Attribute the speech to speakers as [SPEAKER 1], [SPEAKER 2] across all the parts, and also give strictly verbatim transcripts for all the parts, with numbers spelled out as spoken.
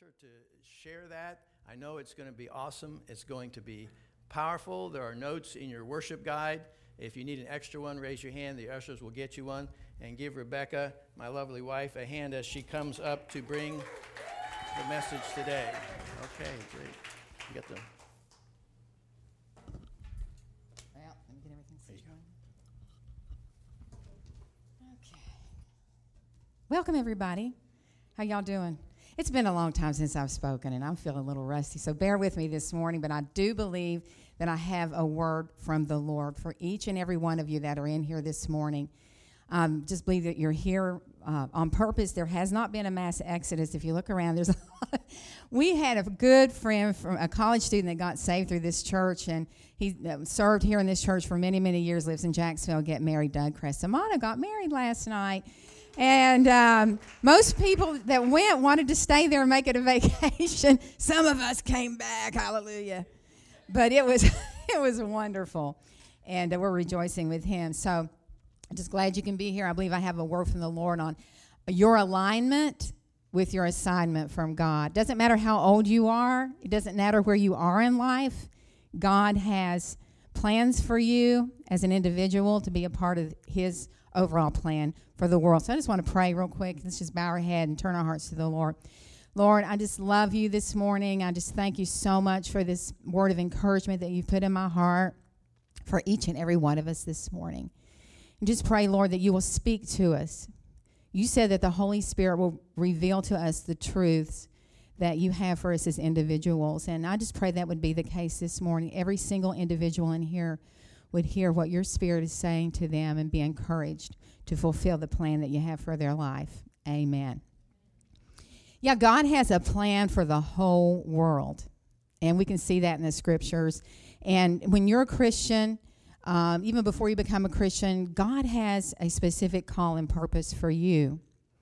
[SPEAKER 1] altar to share that. I know it's going to be awesome. It's going to be powerful. There are notes in your worship guide. If you need an extra one, raise your hand. The ushers will get you one. And give Rebecca, my lovely wife, a hand as she comes up to bring the message today. Okay, great. You got the...
[SPEAKER 2] Well, let me get everything situated. Okay. Welcome, everybody. How y'all doing? It's been a long time since I've spoken, and I'm feeling a little rusty, so bear with me this morning, but I do believe that I have a word from the Lord for each and every one of you that are in here this morning. Um, just believe that you're here uh, on purpose. There has not been a mass exodus. If you look around, there's a lot. We had a good friend, from a college student that got saved through this church, and he uh, served here in this church for many, many years, lives in Jacksonville, get married. Doug Cresamano got married last night. And um, most people that went wanted to stay there and make it a vacation. Some of us came back, hallelujah. But it was it was wonderful, and uh, we're rejoicing with him. So I'm just glad you can be here. I believe I have a word from the Lord on your alignment with your assignment from God. Doesn't matter how old you are. It doesn't matter where you are in life. God has plans for you as an individual to be a part of his overall plan for the world. So I just want to pray real quick. Let's just bow our head and turn our hearts to the Lord. Lord, I just love you this morning. I just thank you so much for this word of encouragement that you've put in my heart for each and every one of us this morning. And just pray, Lord, that you will speak to us. You said that the Holy Spirit will reveal to us the truths that you have for us as individuals. And I just pray that would be the case this morning. Every single individual in here would hear what your Spirit is saying to them and be encouraged to fulfill the plan that you have for their life. Amen. Yeah, God has a plan for the whole world, and we can see that in the scriptures. And when you're a Christian, um, even before you become a Christian, God has a specific call and purpose for you.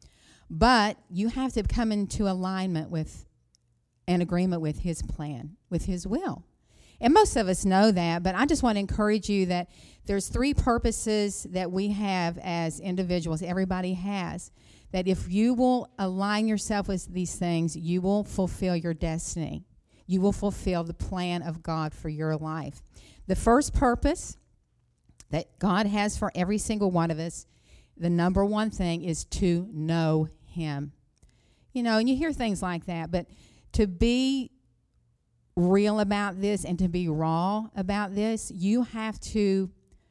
[SPEAKER 2] But you have to come into alignment with an agreement with his plan, with his will. And most of us know that, but I just want to encourage you that there's three purposes that we have as individuals, everybody has, that if you will align yourself with these things, you will fulfill your destiny. You will fulfill the plan of God for your life. The first purpose that God has for every single one of us, the number one thing is to know him. You know, and you hear things like that, but to be real about this and to be raw about this, you have to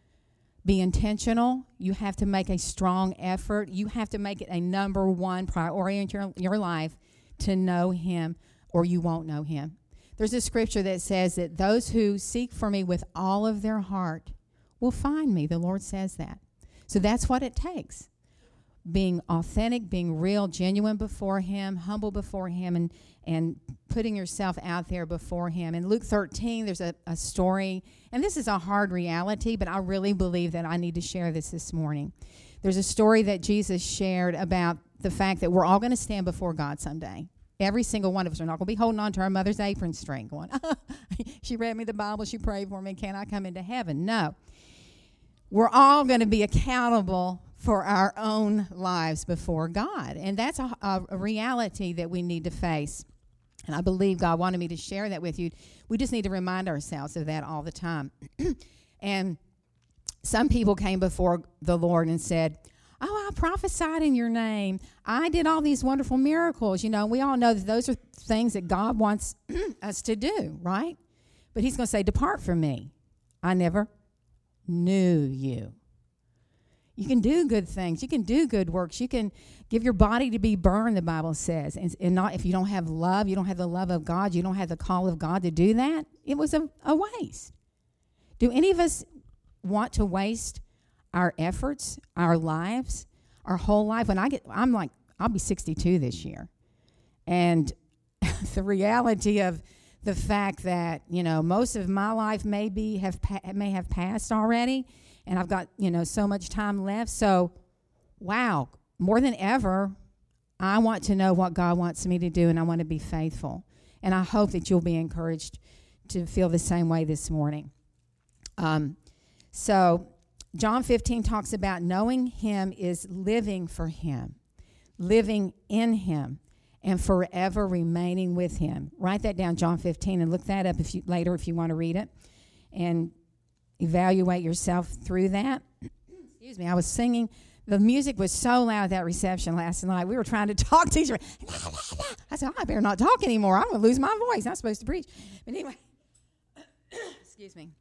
[SPEAKER 2] be intentional. You have to make a strong effort. You have to make it a number one priority in your, your life to know him, or you won't know him. There's a scripture that says that those who seek for me with all of their heart will find me. The Lord says that. So that's what it takes. Being authentic, being real, genuine before him, humble before him, and, and putting yourself out there before him. In Luke thirteen, there's a, a story, and this is a hard reality, but I really believe that I need to share this this morning. There's a story that Jesus shared about the fact that we're all going to stand before God someday. Every single one of us are not going to be holding on to our mother's apron string going, she read me the Bible, she prayed for me, can I come into heaven? No. We're all going to be accountable for our own lives before God. And that's a, a reality that we need to face. And I believe God wanted me to share that with you. We just need to remind ourselves of that all the time. And some people came before the Lord and said, oh, I prophesied in your name. I did all these wonderful miracles. You know, we all know that those are things that God wants us to do, right? But he's going to say, depart from me. I never knew you. You can do good things. You can do good works. You can give your body to be burned, the Bible says. And, and not if you don't have love, you don't have the love of God, you don't have the call of God to do that, it was a, a waste. Do any of us want to waste our efforts, our lives, our whole life? When I get, I'm like, I'll be sixty-two this year. And the reality of the fact that, you know, most of my life may be, have pa- may have passed already, and I've got, you know, so much time left. So, wow, more than ever, I want to know what God wants me to do, and I want to be faithful. And I hope that you'll be encouraged to feel the same way this morning. Um, so, John fifteen talks about knowing him is living for him, living in him. and forever remaining with him. Write that down, John fifteen, and look that up if you later if you want to read it and evaluate yourself through that. Excuse me, I was singing. The music was so loud at that reception last night. We were trying to talk to each other. I said, oh, I better not talk anymore. I'm going to lose my voice. I'm supposed to preach. But anyway, excuse me.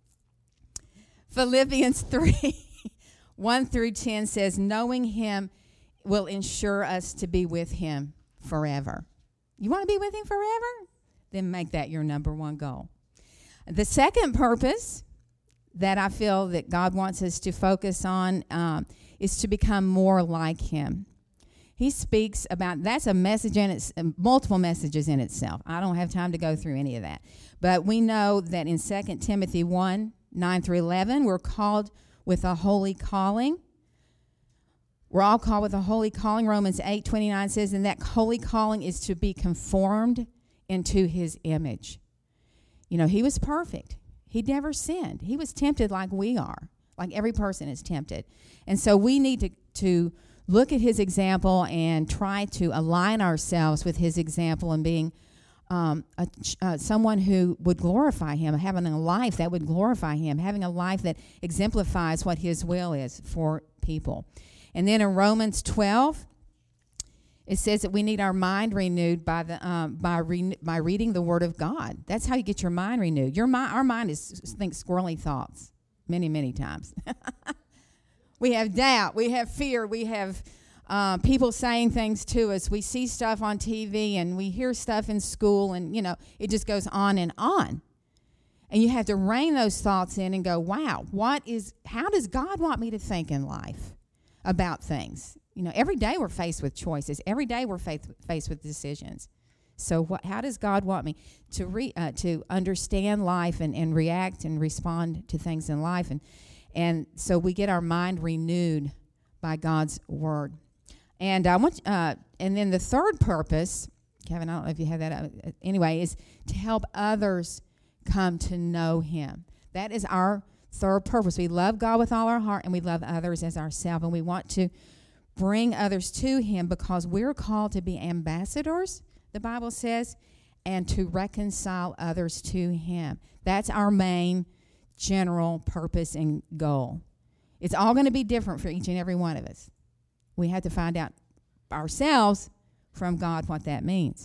[SPEAKER 2] Philippians three, one through ten says, knowing him will ensure us to be with him forever. You want to be with him forever? Then make that your number one goal. The second purpose that I feel that God wants us to focus on um, is to become more like him. He speaks about, that's a message in its, uh, multiple messages in itself. I don't have time to go through any of that. But we know that in Second Timothy one, nine through eleven, we're called with a holy calling. We're all called with a holy calling. Romans eight, twenty-nine says, and that holy calling is to be conformed into his image. You know, he was perfect. He never sinned. He was tempted like we are, like every person is tempted. And so we need to, to look at his example and try to align ourselves with his example and being um, a, uh, someone who would glorify him, having a life that would glorify him, having a life that exemplifies what his will is for people. And then in Romans twelve, it says that we need our mind renewed by the um, by re- by reading the Word of God. That's how you get your mind renewed. Your mind, our mind is thinks squirrely thoughts many, many times. We have doubt. We have fear. We have uh, people saying things to us. We see stuff on T V and we hear stuff in school, and you know it just goes on and on. And you have to rein those thoughts in and go, "Wow, what is? How does God want me to think in life about things?" You know, every day we're faced with choices. Every day we're faced faced with decisions. So what, how does God want me to re, uh, to understand life and, and react and respond to things in life? And and so we get our mind renewed by God's word. And I want uh, and then the third purpose, Kevin, I don't know if you have that uh, anyway, is to help others come to know him. That is our third purpose. We love God with all our heart, and we love others as ourselves, and we want to bring others to him because we're called to be ambassadors, the Bible says, and to reconcile others to him. That's our main general purpose and goal. It's all going to be different for each and every one of us. We have to find out ourselves from God what that means.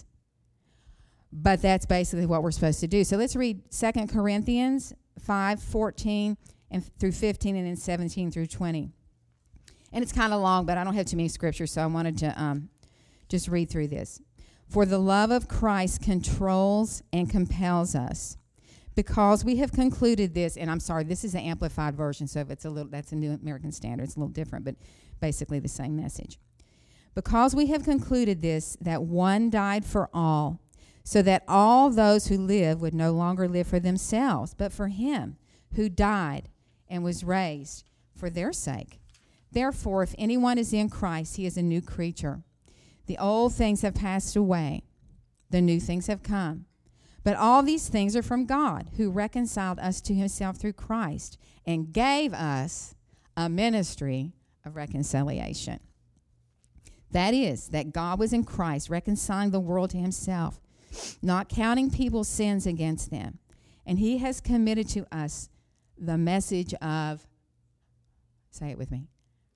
[SPEAKER 2] But that's basically what we're supposed to do. So let's read Second Corinthians five, fourteen and through fifteen, and then seventeen through twenty. And it's kind of long, but I don't have too many scriptures, so I wanted to um, just read through this. For the love of Christ controls and compels us, because we have concluded this, and I'm sorry, this is the Amplified Version, so if it's a little, that's a New American Standard. It's a little different, but basically the same message. Because we have concluded this, that one died for all, so that all those who live would no longer live for themselves, but for him who died and was raised for their sake. Therefore, if anyone is in Christ, he is a new creature. The old things have passed away. The new things have come. But all these things are from God, who reconciled us to himself through Christ and gave us a ministry of reconciliation. That is, that God was in Christ, reconciling the world to himself, not counting people's sins against them. And he has committed to us the message of, say it with me,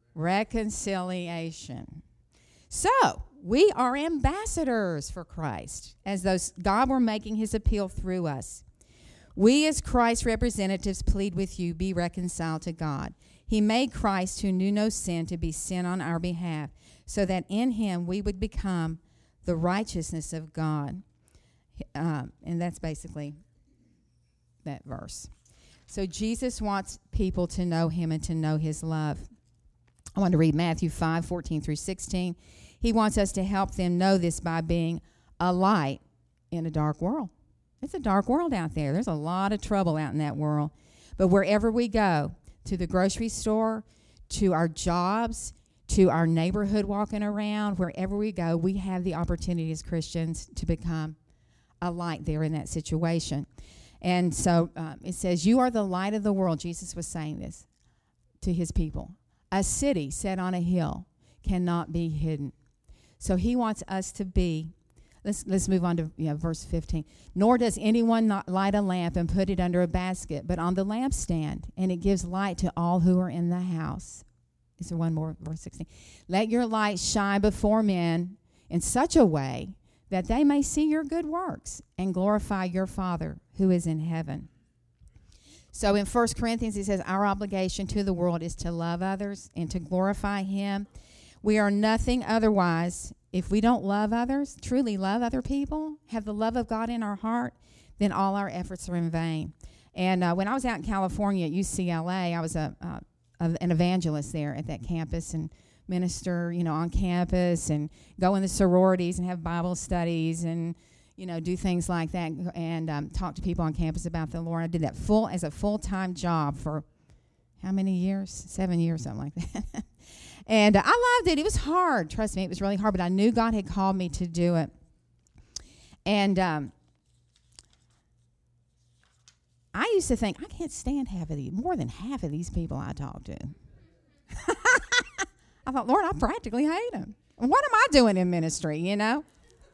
[SPEAKER 2] reconciliation. So, we are ambassadors for Christ, as though God were making his appeal through us. We as Christ's representatives plead with you, be reconciled to God. He made Christ, who knew no sin, to be sin on our behalf, so that in him we would become the righteousness of God. Um, and that's basically that verse. So Jesus wants people to know him and to know his love. I want to read Matthew five, fourteen through sixteen. He wants us to help them know this by being a light in a dark world. It's a dark world out there. There's a lot of trouble out in that world. But wherever we go, to the grocery store, to our jobs, to our neighborhood walking around, wherever we go, we have the opportunity as Christians to become a light there in that situation. And so um, it says, you are the light of the world. Jesus was saying this to his people. A city set on a hill cannot be hidden. So he wants us to be Let's let's move on to yeah, verse fifteen. Nor does anyone not light a lamp and put it under a basket, but on the lampstand, and it gives light to all who are in the house. Is there one more? Verse sixteen. Let your light shine before men in such a way that they may see your good works and glorify your Father who is in heaven. So in First Corinthians, it says, our obligation to the world is to love others and to glorify him. We are nothing otherwise. If we don't love others, truly love other people, have the love of God in our heart, then all our efforts are in vain. And uh, when I was out in California at U C L A, I was a, uh, a an evangelist there at that campus and minister, you know, on campus and go in the sororities and have Bible studies and, you know, do things like that and um, talk to people on campus about the Lord. I did that full as a full-time job for how many years? Seven years, something like that. And uh, I loved it. It was hard. Trust me, it was really hard, but I knew God had called me to do it. And um, I used to think, I can't stand half of these, more than half of these people I talk to. I thought, Lord, I practically hate them. What am I doing in ministry, you know?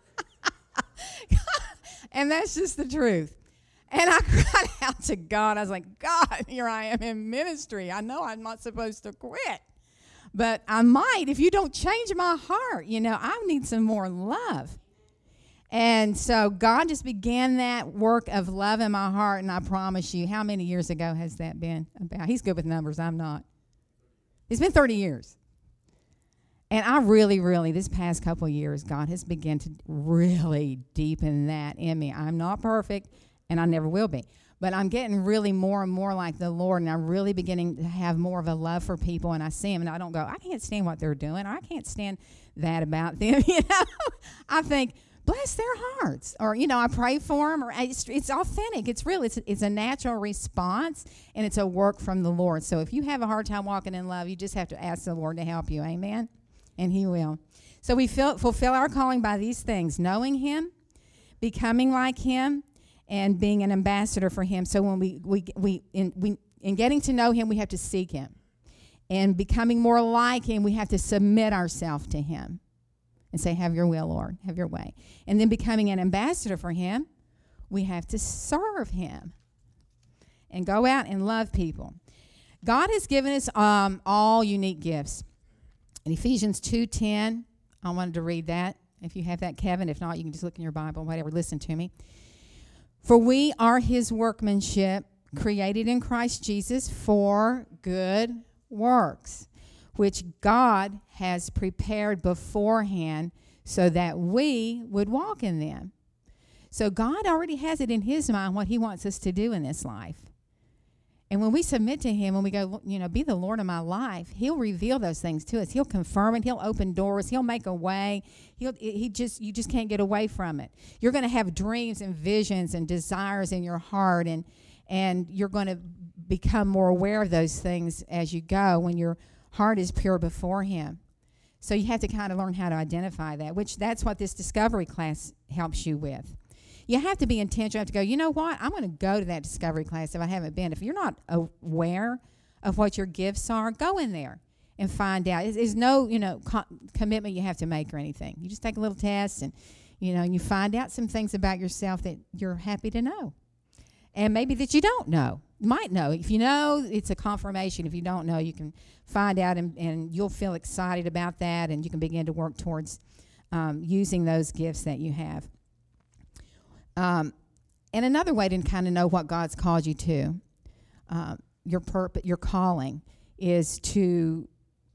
[SPEAKER 2] And that's just the truth. And I cried out to God. I was like, God, here I am in ministry. I know I'm not supposed to quit. But I might if you don't change my heart. You know, I need some more love. And so God just began that work of love in my heart. And I promise you, how many years ago has that been about? He's good with numbers. I'm not. It's been thirty years. And I really, really, this past couple of years, God has begun to really deepen that in me. I'm not perfect, and I never will be. But I'm getting really more and more like the Lord, and I'm really beginning to have more of a love for people, and I see them, and I don't go, I can't stand what they're doing. I can't stand that about them, you know. I think, bless their hearts. Or, you know, I pray for them. Or it's, it's authentic. It's real. It's, it's a natural response, and it's a work from the Lord. So if you have a hard time walking in love, you just have to ask the Lord to help you. Amen? And he will. So we feel, fulfill our calling by these things, knowing him, becoming like him, and being an ambassador for him. So when we, we, we, in, we, in getting to know him, we have to seek him. And becoming more like him, we have to submit ourselves to him and say, have your will, Lord, have your way. And then becoming an ambassador for him, we have to serve him and go out and love people. God has given us um, all unique gifts. In Ephesians two ten, I wanted to read that. If you have that, Kevin. If not, you can just look in your Bible, whatever. Listen to me. For we are his workmanship, created in Christ Jesus for good works, which God has prepared beforehand so that we would walk in them. So God already has it in his mind what he wants us to do in this life. And when we submit to him, when we go, you know, be the Lord of my life, he'll reveal those things to us. He'll confirm it. He'll open doors. He'll make a way. He'll, he just, you just can't get away from it. You're going to have dreams and visions and desires in your heart, and and you're going to become more aware of those things as you go when your heart is pure before him. So you have to kind of learn how to identify that, which that's what this discovery class helps you with. You have to be intentional. You have to go, you know what? I'm going to go to that discovery class if I haven't been. If you're not aware of what your gifts are, go in there and find out. There's no, you know, co- commitment you have to make or anything. You just take a little test and, you know, and you find out some things about yourself that you're happy to know. And maybe that you don't know. You might know. If you know, it's a confirmation. If you don't know, you can find out and, and you'll feel excited about that, and you can begin to work towards um, using those gifts that you have. Um, and another way to kind of know what God's called you to, uh, your purpose, your calling, is to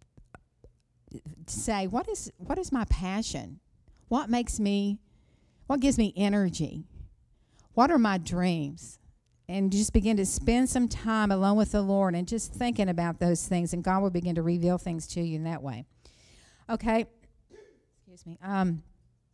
[SPEAKER 2] say, what is what is my passion? What makes me, what gives me energy? What are my dreams? And just begin to spend some time alone with the Lord and just thinking about those things, and God will begin to reveal things to you in that way. Okay. Excuse me. Um.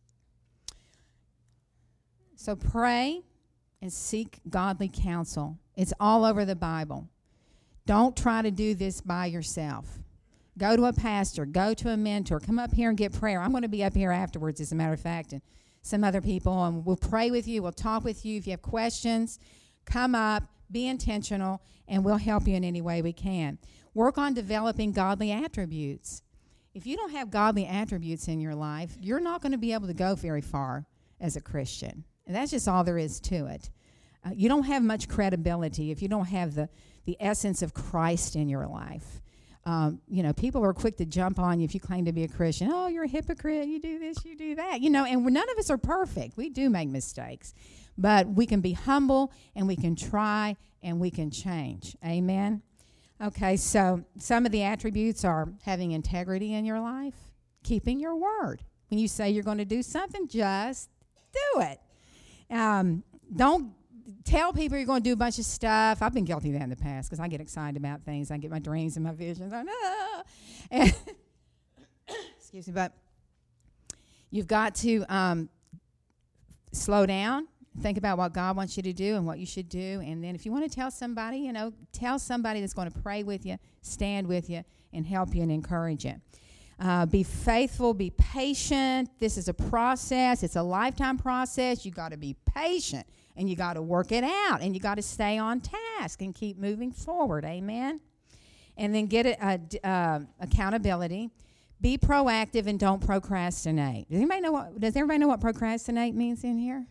[SPEAKER 2] So pray and seek godly counsel. It's all over the Bible. Don't try to do this by yourself. Go to a pastor. Go to a mentor. Come up here and get prayer. I'm going to be up here afterwards, as a matter of fact, and some other people, and we'll pray with you. We'll talk with you. If you have questions, come up, be intentional, and we'll help you in any way we can. Work on developing godly attributes. If you don't have godly attributes in your life, you're not going to be able to go very far. as a Christian. And that's just all there is to it. Uh, you don't have much credibility if you don't have the, the essence of Christ in your life. Um, you know, people are quick to jump on you if you claim to be a Christian. Oh, you're a hypocrite. You do this, you do that. You know, and we're, none of us are perfect. We do make mistakes. But we can be humble, and we can try, and we can change. Amen? Okay, so some of the attributes are having integrity in your life, keeping your word. When you say you're going to do something, just do it. Um, don't tell people you're going to do a bunch of stuff. I've been guilty of that in the past because I get excited about things. I get my dreams and my visions. I know. And excuse me, but you've got to um, slow down. Think about what God wants you to do and what you should do. And then if you want to tell somebody, you know, tell somebody that's going to pray with you, stand with you, and help you and encourage you. Uh, be faithful, be patient. This is a process. It's a lifetime process. You got to be patient, and you got to work it out, and you got to stay on task and keep moving forward. Amen? And then get a, a, uh, accountability. Be proactive and don't procrastinate. Does anybody know what, does everybody know what procrastinate means in here?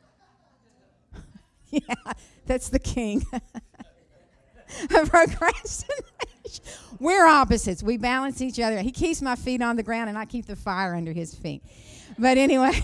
[SPEAKER 2] Yeah, that's the king. Procrastination. We're opposites. We balance each other. He keeps my feet on the ground, and I keep the fire under his feet. But anyway.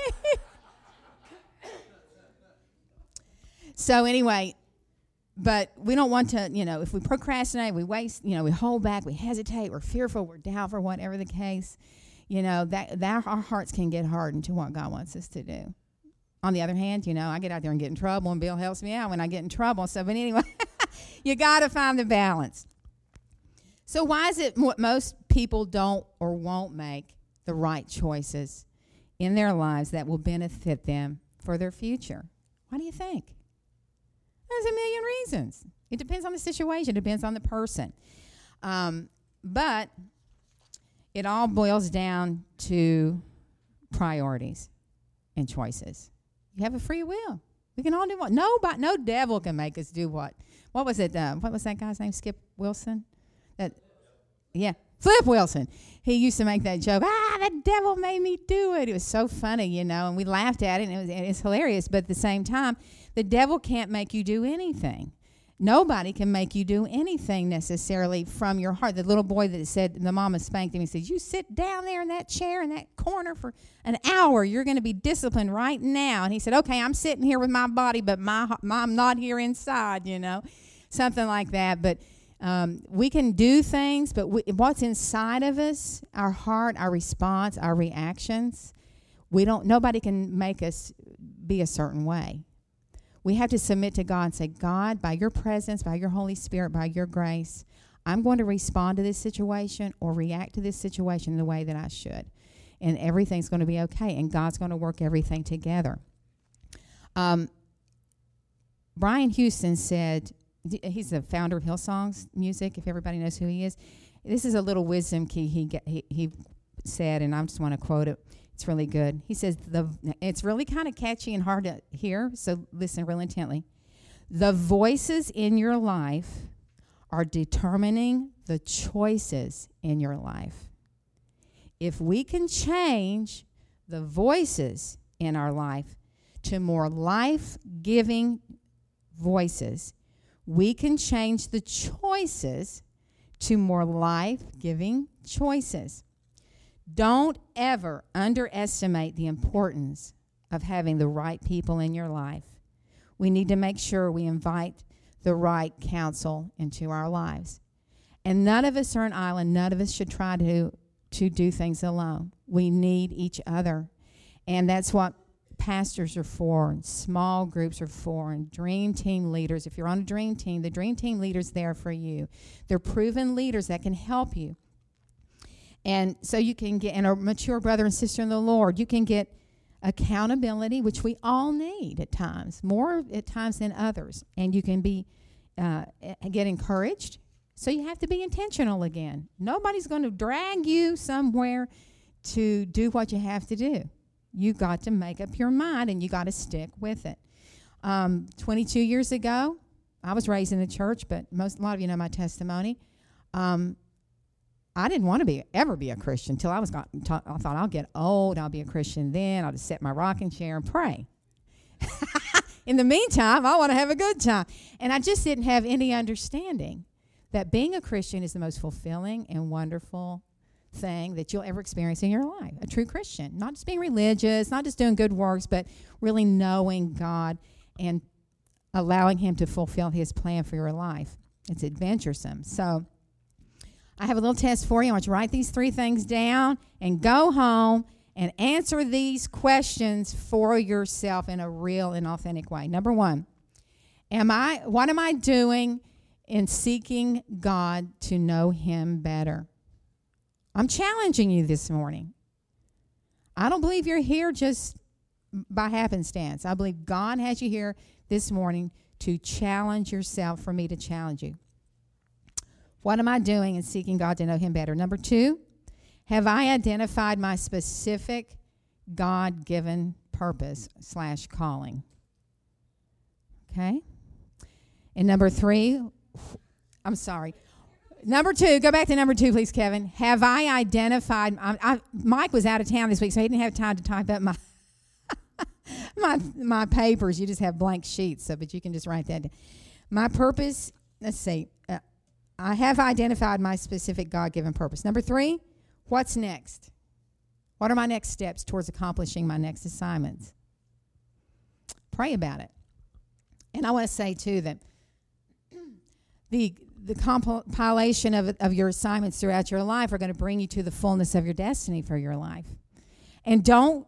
[SPEAKER 2] So anyway, but we don't want to, you know, if we procrastinate, we waste, you know, we hold back, we hesitate, we're fearful, we're doubtful, whatever the case, you know, that, that our hearts can get hardened to what God wants us to do. On the other hand, you know, I get out there and get in trouble, and Bill helps me out when I get in trouble. So, but anyway, you got to find the balance. So why is it mo- most people don't or won't make the right choices in their lives that will benefit them for their future? Why do you think? There's a million reasons. It depends on the situation. It depends on the person. Um, but it all boils down to priorities and choices. You have a free will. We can all do what? Nobody, no devil can make us do what? What was it? Um, what was that guy's name? Skip Wilson? That, yeah, Flip Wilson. He used to make that joke, ah, the devil made me do it. It was so funny, you know, and we laughed at it, and it was, and it's hilarious. But at the same time, the devil can't make you do anything. Nobody can make you do anything necessarily from your heart. The little boy that said, the mama spanked him, he said, you sit down there in that chair in that corner for an hour. You're going to be disciplined right now. And he said, okay, I'm sitting here with my body, but my, my I'm not here inside, you know, something like that. But um, we can do things, but we, what's inside of us, our heart, our response, our reactions, we don't. Nobody can make us be a certain way. We have to submit to God and say, God, by your presence, by your Holy Spirit, by your grace, I'm going to respond to this situation or react to this situation in the way that I should. And everything's going to be okay, and God's going to work everything together. Um, Brian Houston said, he's the founder of Hillsong's Music, if everybody knows who he is. This is a little wisdom key he, he, he said, and I just want to quote it. It's really good. He says, the it's really kind of catchy and hard to hear, so listen real intently. The voices in your life are determining the choices in your life. If we can change the voices in our life to more life-giving voices, we can change the choices to more life-giving choices. Don't ever underestimate the importance of having the right people in your life. We need to make sure we invite the right counsel into our lives. And none of us are an island. None of us should try to, to do things alone. We need each other. And that's what pastors are for, and small groups are for, and dream team leaders. If you're on a dream team, the dream team leader's there for you. They're proven leaders that can help you. And so you can get, and a mature brother and sister in the Lord, you can get accountability, which we all need at times, more at times than others. And you can be uh, get encouraged. So you have to be intentional again. Nobody's going to drag you somewhere to do what you have to do. You got to make up your mind, and you got to stick with it. Um, twenty-two years ago, I was raised in the church, but most a lot of you know my testimony. Um, I didn't want to be ever be a Christian until I was got. T- I thought I'll get old, I'll be a Christian then. I'll just sit in my rocking chair and pray. In the meantime, I want to have a good time. And I just didn't have any understanding that being a Christian is the most fulfilling and wonderful thing that you'll ever experience in your life. A true Christian, not just being religious, not just doing good works, but really knowing God and allowing him to fulfill his plan for your life. It's adventuresome. So I have a little test for you. I want you to write these three things down and go home and answer these questions for yourself in a real and authentic way. Number one, am I? What am I doing in seeking God to know him better? I'm challenging you this morning. I don't believe you're here just by happenstance. I believe God has you here this morning to challenge yourself, for me to challenge you. What am I doing in seeking God to know him better? Number two, have I identified my specific God-given purpose slash calling? Okay. And number three, I'm sorry. Number two, go back to number two, please, Kevin. Have I identified, I, I, Mike was out of town this week, so he didn't have time to type up my my my papers. You just have blank sheets, so but you can just write that down. My purpose, let's see, uh, I have identified my specific God-given purpose. Number three, what's next? What are my next steps towards accomplishing my next assignments? Pray about it. And I want to say, too, that the the compilation of, of your assignments throughout your life are going to bring you to the fullness of your destiny for your life. And don't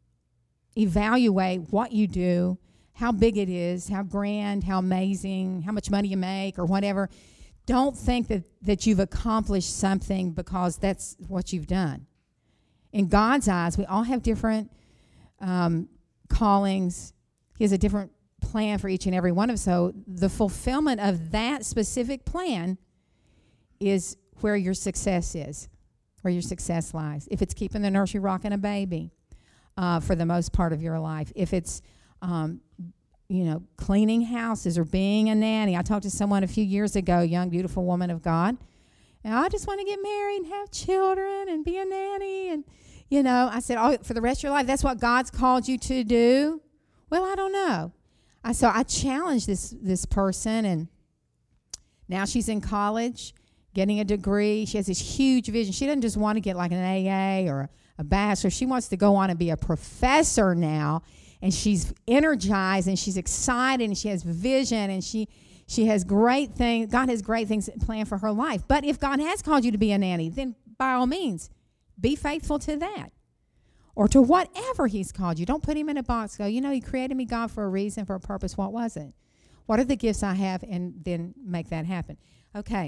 [SPEAKER 2] evaluate what you do, how big it is, how grand, how amazing, how much money you make, or whatever. Don't think that, that you've accomplished something because that's what you've done. In God's eyes, we all have different um, callings. He has a different plan for each and every one of us. So the fulfillment of that specific plan is where your success is, where your success lies. If it's keeping the nursery rocking a baby uh, for the most part of your life, if it's um, you know, cleaning houses or being a nanny. I talked to someone a few years ago, a young, beautiful woman of God, and I just want to get married and have children and be a nanny. And, you know, I said, oh, for the rest of your life, that's what God's called you to do? Well, I don't know. I So I challenged this, this person, and now she's in college, getting a degree. She has this huge vision. She doesn't just want to get like an A A or a, a bachelor. She wants to go on and be a professor now. And she's energized, and she's excited, and she has vision, and she she has great things. God has great things planned for her life. But if God has called you to be a nanny, then by all means, be faithful to that, or to whatever he's called you. Don't put him in a box. Go, you know, he created me, God, for a reason, for a purpose. What was it? What are the gifts I have? And then make that happen. Okay.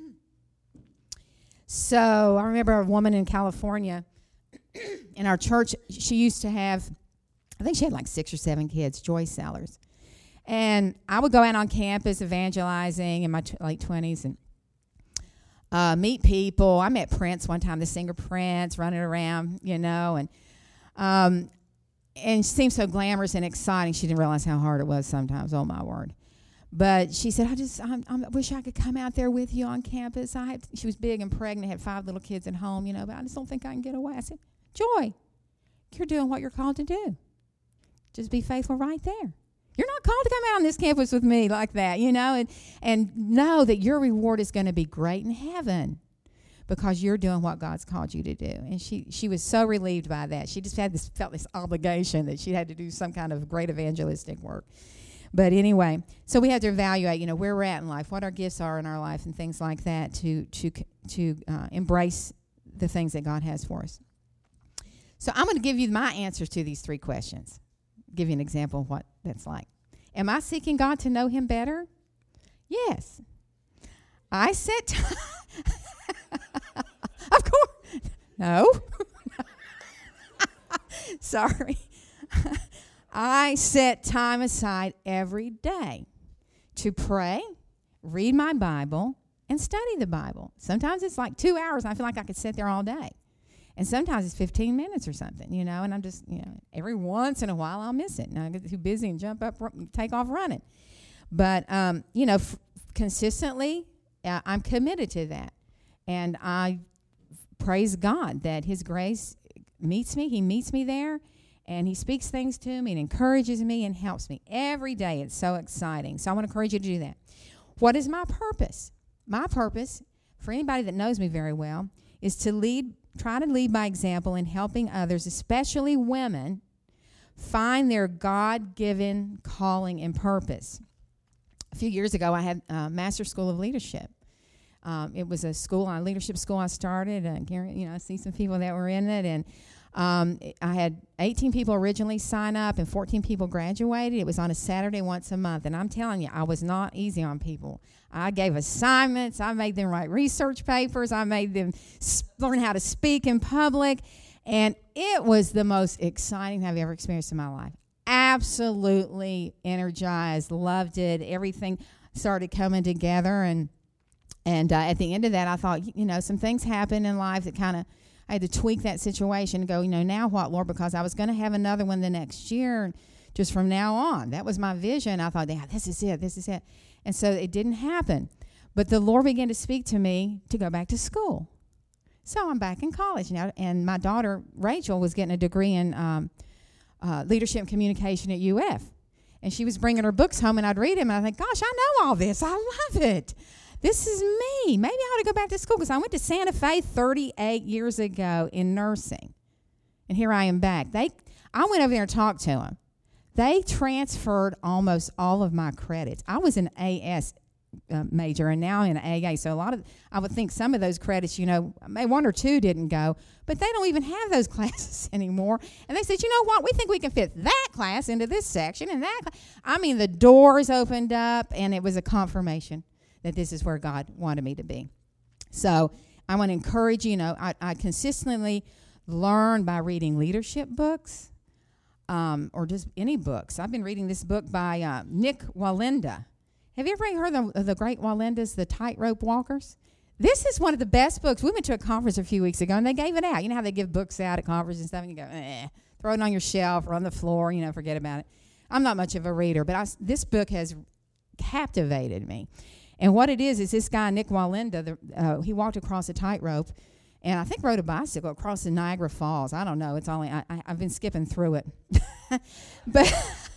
[SPEAKER 2] So I remember a woman in California in our church. She used to have, I think she had like six or seven kids, Joy Sellers. And I would go out on campus evangelizing in my t- late twenties and uh, meet people. I met Prince one time, the singer Prince, running around, you know, and um, and she seemed so glamorous and exciting. She didn't realize how hard it was sometimes. Oh, my word. But she said, I just I'm, I'm, I wish I could come out there with you on campus. I had, She was big and pregnant, had five little kids at home, you know, but I just don't think I can get away. I said, Joy, you're doing what you're called to do. Just be faithful right there. You're not called to come out on this campus with me like that, you know, and, and know that your reward is going to be great in heaven because you're doing what God's called you to do. And she, she was so relieved by that. She just had this felt this obligation that she had to do some kind of great evangelistic work. But anyway, so we have to evaluate, you know, where we're at in life, what our gifts are in our life and things like that to, to, to uh, embrace the things that God has for us. So I'm going to give you my answers to these three questions. Give you an example of what that's like. Am I seeking God to know him better? Yes. I set time. Of course. No. Sorry. I set time aside every day to pray, read my Bible, and study the Bible. Sometimes it's like two hours, and I feel like I could sit there all day. And sometimes it's fifteen minutes or something, you know, and I'm just, you know, every once in a while I'll miss it. And I get too busy and jump up, take off running. But, um, you know, f- consistently, uh, I'm committed to that. And I praise God that his grace meets me. He meets me there, and he speaks things to me and encourages me and helps me every day. It's so exciting. So I want to encourage you to do that. What is my purpose? My purpose, for anybody that knows me very well, is to lead, try to lead by example in helping others, especially women, find their God-given calling and purpose. A few years ago, I had a Master School of Leadership. Um, it was a school, a leadership school I started. Uh, you know, I see some people that were in it, and um, I had eighteen people originally sign up, and fourteen people graduated. It was on a Saturday once a month, and I'm telling you, I was not easy on people. I gave assignments. I made them write research papers. I made them sp- learn how to speak in public, and it was the most exciting I've ever experienced in my life. Absolutely energized, loved it. Everything started coming together, and And uh, at the end of that, I thought, you know, some things happened in life that kind of, I had to tweak that situation and go, you know, now what, Lord? Because I was going to have another one the next year, and just from now on. That was my vision. I thought, yeah, this is it, this is it. And so it didn't happen. But the Lord began to speak to me to go back to school. So I'm back in college now, and my daughter, Rachel, was getting a degree in um, uh, leadership and communication at U F. And she was bringing her books home, and I'd read them, and I think, gosh, I know all this. I love it. This is me. Maybe I ought to go back to school, because I went to Santa Fe thirty-eight years ago in nursing. And here I am back. They, I went over there and talked to them. They transferred almost all of my credits. I was an A S uh, major, and now I'm an A A. So a lot of, I would think some of those credits, you know, maybe one or two didn't go, but they don't even have those classes anymore. And they said, you know what, we think we can fit that class into this section and that. Cl-. I mean, the doors opened up, and it was a confirmation that this is where God wanted me to be. So I want to encourage you, you know, I, I consistently learn by reading leadership books um, or just any books. I've been reading this book by uh, Nick Wallenda. Have you ever heard of the, of the great Wallendas, the Tightrope Walkers? This is one of the best books. We went to a conference a few weeks ago, and they gave it out. You know how they give books out at conferences and stuff, and you go, eh, throw it on your shelf or on the floor, you know, forget about it. I'm not much of a reader, but I, this book has captivated me. And what it is, is this guy, Nick Wallenda, the, uh, he walked across a tightrope, and I think rode a bicycle across the Niagara Falls. I don't know. It's only, I, I, I've been skipping through it. But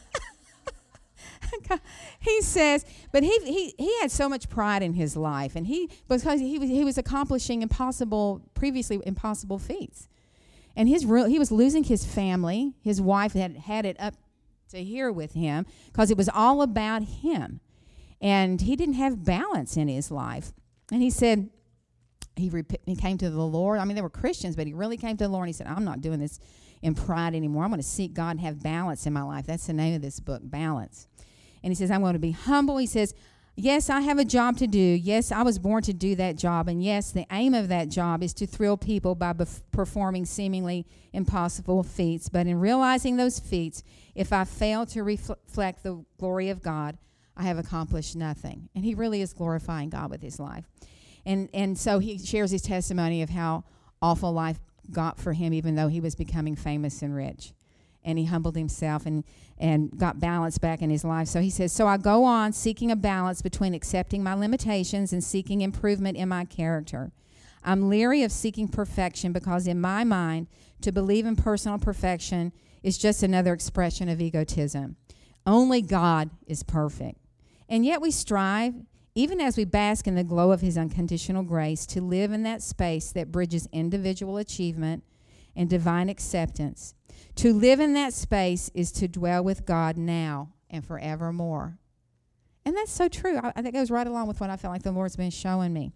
[SPEAKER 2] he says, but he, he he had so much pride in his life, and he, because he was, he was accomplishing impossible, previously impossible feats. And his real, he was losing his family. His wife had had it up to here with him, because it was all about him. And he didn't have balance in his life. And he said, he, rep- he came to the Lord. I mean, they were Christians, but he really came to the Lord, and he said, I'm not doing this in pride anymore. I'm going to seek God and have balance in my life. That's the name of this book, Balance. And he says, I'm going to be humble. He says, yes, I have a job to do. Yes, I was born to do that job. And yes, the aim of that job is to thrill people by bef- performing seemingly impossible feats. But in realizing those feats, if I fail to ref- reflect the glory of God, I have accomplished nothing. And he really is glorifying God with his life. And and so he shares his testimony of how awful life got for him, even though he was becoming famous and rich. And he humbled himself and, and got balance back in his life. So he says, so I go on seeking a balance between accepting my limitations and seeking improvement in my character. I'm leery of seeking perfection, because in my mind, to believe in personal perfection is just another expression of egotism. Only God is perfect. And yet we strive, even as we bask in the glow of his unconditional grace, to live in that space that bridges individual achievement and divine acceptance. To live in that space is to dwell with God now and forevermore. And that's so true. I, I think it goes right along with what I felt like the Lord's been showing me.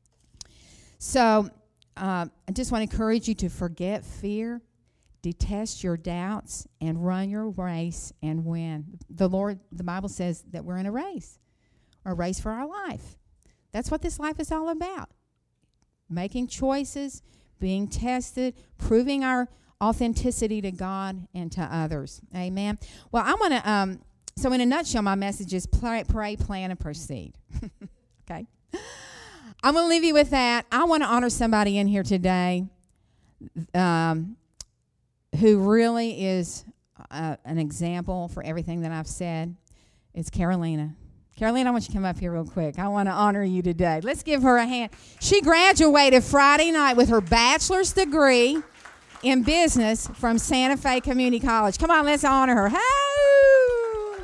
[SPEAKER 2] So uh, I just want to encourage you to forget fear, detest your doubts, and run your race and win. The Lord, the Bible says that we're in a race, a race for our life. That's what this life is all about. Making choices, being tested, proving our authenticity to God and to others. Amen. Well, I want to, um, so in a nutshell, my message is pray, pray, plan, and proceed. Okay. I'm going to leave you with that. I want to honor somebody in here today um, who really is uh, an example for everything that I've said. It's Carolina. Caroline, I want you to come up here real quick. I want to honor you today. Let's give her a hand. She graduated Friday night with her bachelor's degree in business from Santa Fe Community College. Come on, let's honor her. Hey!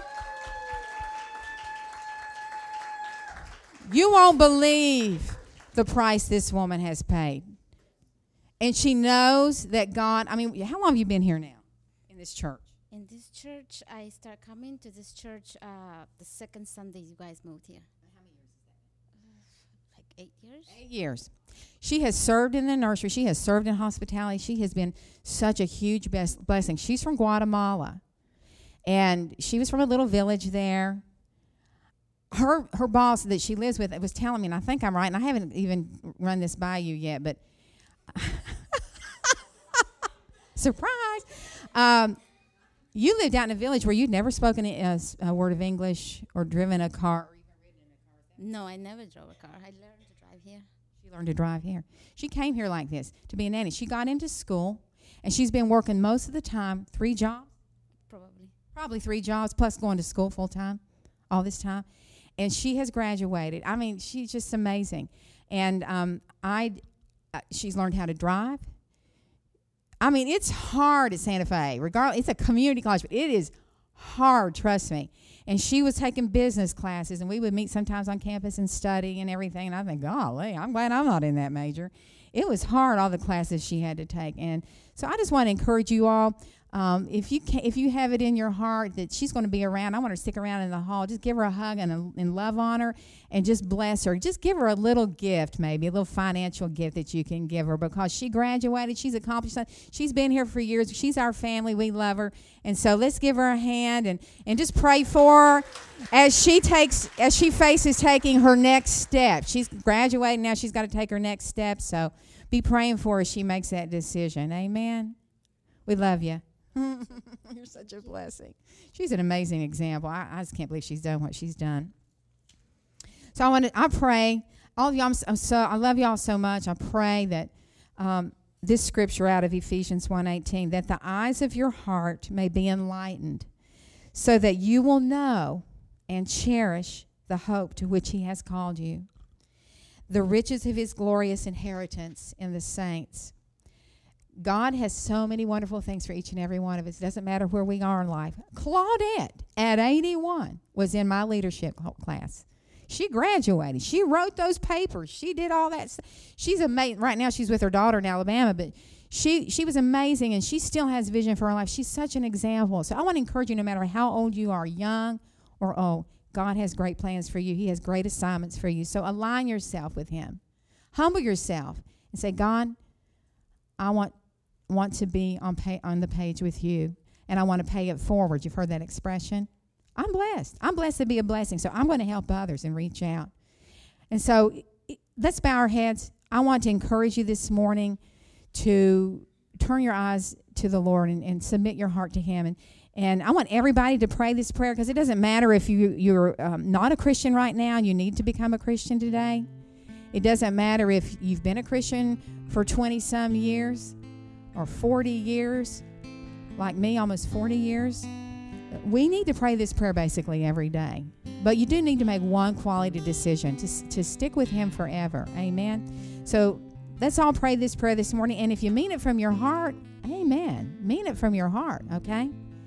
[SPEAKER 2] You won't believe the price this woman has paid. And she knows that God, I mean, how long have you been here now in this church?
[SPEAKER 3] In this church, I start coming to this church uh, the second Sunday you guys moved here.
[SPEAKER 2] How many years is that?
[SPEAKER 3] Uh, like eight years?
[SPEAKER 2] Eight years. She has served in the nursery. She has served in hospitality. She has been such a huge best blessing. She's from Guatemala, and she was from a little village there. Her her boss that she lives with was telling me, and I think I'm right, and I haven't even run this by you yet, but surprise. Um, You lived out in a village where you'd never spoken a, a word of English or driven a car or even ridden in a car.
[SPEAKER 3] No, I never drove a car. I learned to drive here.
[SPEAKER 2] She learned to drive here. She came here like this to be a nanny. She got into school, and she's been working most of the time, three jobs?
[SPEAKER 3] Probably.
[SPEAKER 2] Probably three jobs, plus going to school full time all this time. And she has graduated. I mean, she's just amazing. And um, I, uh, she's learned how to drive. I mean, it's hard at Santa Fe. Regardless, it's a community college, but it is hard, trust me. And she was taking business classes, and we would meet sometimes on campus and study and everything. And I think, golly, I'm glad I'm not in that major. It was hard, all the classes she had to take. And so I just want to encourage you all, um, if you can, if you have it in your heart that she's going to be around, I want her to stick around in the hall. Just give her a hug and, a, and love on her and just bless her. Just give her a little gift, maybe, a little financial gift that you can give her, because she graduated. She's accomplished something. She's been here for years. She's our family. We love her. And so let's give her a hand and, and just pray for her as she takes, as she faces taking her next step. She's graduating now. She's got to take her next step. So be praying for her as she makes that decision. Amen. We love you. You're such a blessing. She's an amazing example. I, I just can't believe she's done what she's done. So I want to. I pray all of y'all. I'm, I'm so. I love y'all so much. I pray that um, this scripture out of Ephesians one eighteen, that the eyes of your heart may be enlightened, so that you will know and cherish the hope to which He has called you, the riches of His glorious inheritance in the saints. God has so many wonderful things for each and every one of us. It doesn't matter where we are in life. Claudette, at eighty-one, was in my leadership class. She graduated. She wrote those papers. She did all that stuff. She's amazing. Right now she's with her daughter in Alabama, but she, she was amazing, and she still has vision for her life. She's such an example. So I want to encourage you, no matter how old you are, young or old, God has great plans for you. He has great assignments for you. So align yourself with Him. Humble yourself and say, God, I want want to be on pay, on the page with you, and I want to pay it forward. You've heard that expression? I'm blessed. I'm blessed to be a blessing, so I'm going to help others and reach out. And so let's bow our heads. I want to encourage you this morning to turn your eyes to the Lord and, and submit your heart to Him. And, and I want everybody to pray this prayer, because it doesn't matter if you, you're um, not a Christian right now and you need to become a Christian today. It doesn't matter if you've been a Christian for twenty-some years or forty years, like me, almost forty years. We need to pray this prayer basically every day. But you do need to make one quality decision to, to stick with Him forever. Amen. So let's all pray this prayer this morning. And if you mean it from your heart, amen. Mean it from your heart, okay?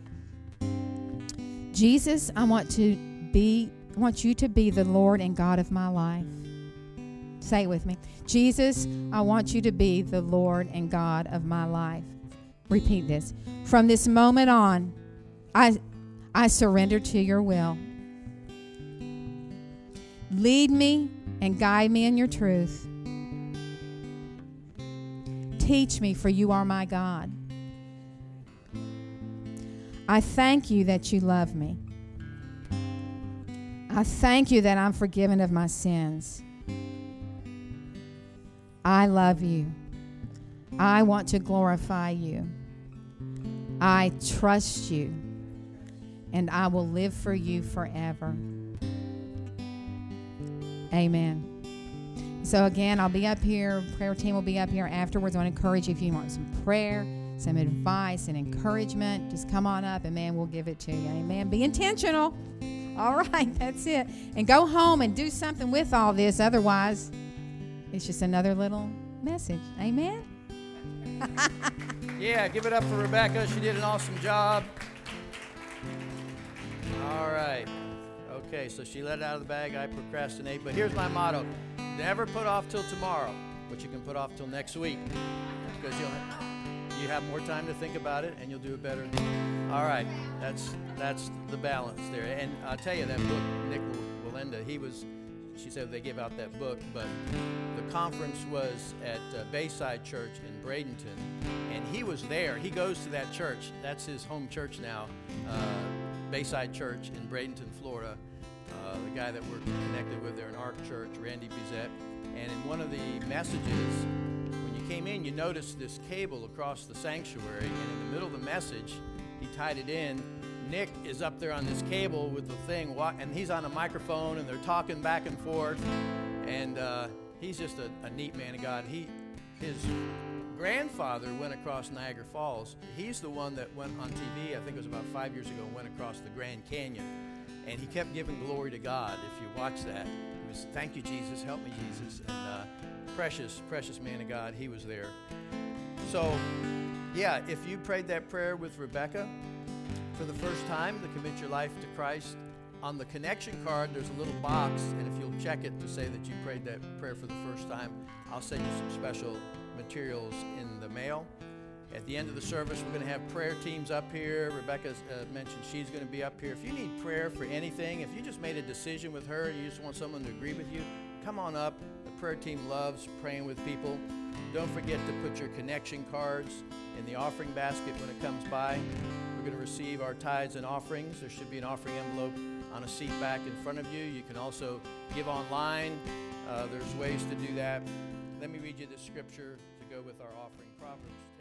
[SPEAKER 2] Jesus, I want to be, I want you to be the Lord and God of my life. Say it with me. Jesus, I want you to be the Lord and God of my life. Repeat this. From this moment on, I, I surrender to your will. Lead me and guide me in your truth. Teach me, for you are my God. I thank you that you love me. I thank you that I'm forgiven of my sins. I love you. I want to glorify you. I trust you, and I will live for you forever. Amen. So again, I'll be up here. Prayer team will be up here afterwards. I want to encourage you, if you want some prayer, some advice and encouragement, just come on up, and man, we'll give it to you. Amen. Be intentional. All right, that's it. And go home and do something with all this. Otherwise, it's just another little message. Amen?
[SPEAKER 1] Yeah, give it up for Rebecca. She did an awesome job. All right. Okay, so she let it out of the bag. I procrastinate. But here's my motto. Never put off till tomorrow, but you can put off till next week, because you'll you have more time to think about it, and you'll do it better. All right. That's that's the balance there. And I'll tell you, that book, Nick Walenda, he was, she said they gave out that book, but the conference was at uh, Bayside Church in Bradenton, and he was there. He goes to that church. That's his home church now, uh, Bayside Church in Bradenton, Florida. Uh, the guy that we're connected with there in Ark Church, Randy Bizet. And in one of the messages, when you came in, you noticed this cable across the sanctuary, and in the middle of the message, he tied it in. Nick is up there on this cable with the thing, and he's on a microphone, and they're talking back and forth, and uh, he's just a, a neat man of God. He, his grandfather went across Niagara Falls. He's the one that went on T V, I think it was about five years ago, and went across the Grand Canyon, and he kept giving glory to God. If you watch that, he was, thank you, Jesus, help me, Jesus, and uh, precious, precious man of God, he was there. So, yeah, if you prayed that prayer with Rebecca, for the first time to commit your life to Christ, on the connection card there's a little box, and if you'll check it to say that you prayed that prayer for the first time, I'll send you some special materials in the mail. At the end of the service, we're going to have prayer teams up here. Rebecca's uh, mentioned she's going to be up here. If you need prayer for anything, if you just made a decision with her, you just want someone to agree with you, come on up. The prayer team loves praying with people. Don't forget to put your connection cards in the offering basket when it comes by. We're going to receive our tithes and offerings. There should be an offering envelope on a seat back in front of you. You can also give online. Uh, there's ways to do that. Let me read you the scripture to go with our offering. Proverbs